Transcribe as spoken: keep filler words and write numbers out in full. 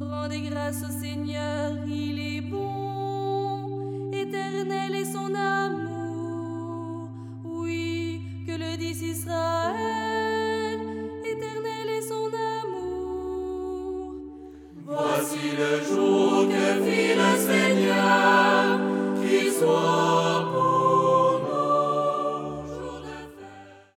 Rendez grâce au Seigneur, il est bon. Éternel est son amour. Oui, que le dise Israël. Éternel est son amour. Voici le jour